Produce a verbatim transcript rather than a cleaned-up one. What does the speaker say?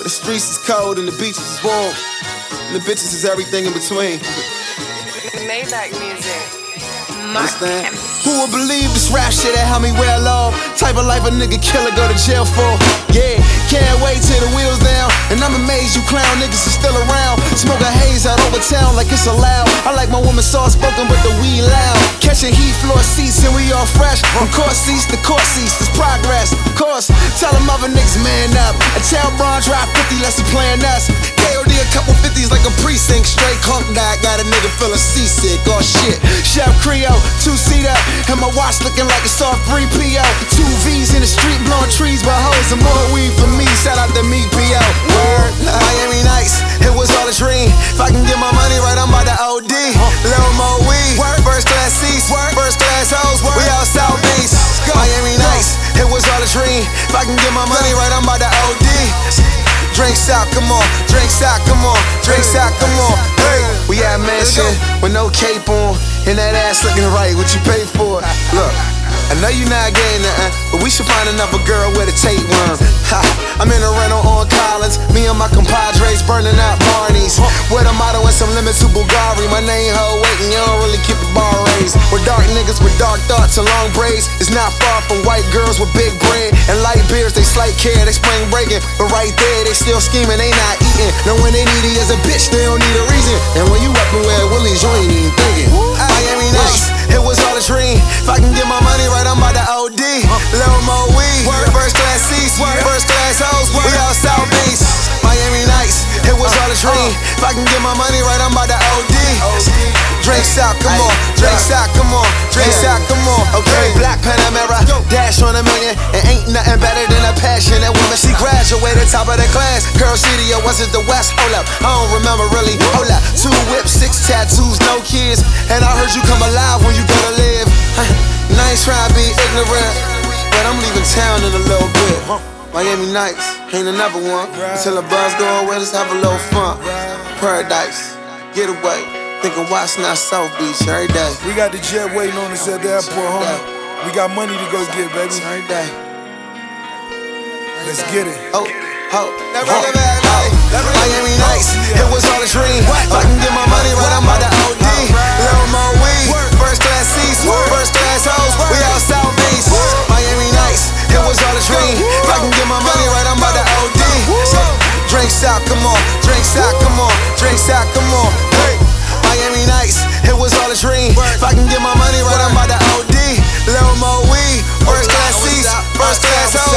The streets is cold and the beaches is warm. And the bitches is everything in between. Maybach music. Understand? Who would believe this rap shit that helped me well off? Type of life a nigga killer go to jail for. Yeah, can't wait till the wheels down. And I'm amazed you clown niggas are still around. Smoke a haze out over town like it's allowed. I like my woman soft spoken but the weed loud. Catching heat floor seats and we all fresh. From court seats to court seats, there's progress. Of course, tell them other niggas man up. I tell Bron drive fifty less than playing us. K O D a couple fifties like a precinct. Straight clunk diet, got a nigga feeling seasick. Oh shit, Chef Creole, two-seater. And my watch looking like it's off three P O. Two V's in the street blowing trees by hoes. And more weed for me, shout out to me P O. Word, Miami nice, it was all a dream. If I can get my money right, I'm about to O D. Little more weed, first class seats, first class hoes. We out South Beach. Miami nice, it was all a dream. If I can get my money right, I'm about to O D. Drinks out, come on, drinks out, come on, drinks out, come on. Hey, we at mansion with no cape on, and that ass looking right. What you pay for? Look, I know you not getting nothing, but we should find another girl with a tapeworm. Ha, I'm in a rental on Collins, me and my compadres burning out Barney's. With a motto and some limits to Bulgari. My name ho waiting, you don't really keep the bar raised. We're dark niggas with dark thoughts and long braids. It's not far from white girls with big bread and light beards. They slight care, they spring breaking, but right there they still scheming, they not eating. Know when they needy as a bitch, they don't need a reason. And when you up and wear Willie's, you ain't even thinking. Miami nice, it was all a dream. If I can get my money right, I'm about to O D. Little more weed, first class seats, first class hoes. We out South Beach. Miami nice, it was all a dream. If I can get my money right, I'm about to O D. Drinks out, come on, drinks out, come on, drinks out, come on. Okay, black Panamera, dash on a million, and ain't nothing better than a passionate woman. She graduated top of the class. Girl City, or was it the West? Hold up, I don't remember really. Hold up, two whips, six tattoos, no kids, and I heard you come alive when you go to live. I ain't trying to be ignorant, but I'm leaving town in a little bit. Miami nights, ain't another one. Until the buzz go away, let's have a little fun. Paradise, get away. Thinking watch not South Beach every day. We got the jet waiting on us at the airport, homie. We got money to go get, baby. Every day. Let's get it. Oh, oh, never oh, oh. Miami nights, it was all a dream. If I can get my money right, I'm about to O D. Little more weed, first class seats, first class hoes. We out South Beach. Miami nights, it was all a dream. If I can get my money right, I'm about to O D. Drinks out, come on, drinks out, come on, drinks out, come on. Hey. Miami nights, it was all a dream. If I can get my money right, I'm about to O D. Little more weed, first class seats, first class hoes.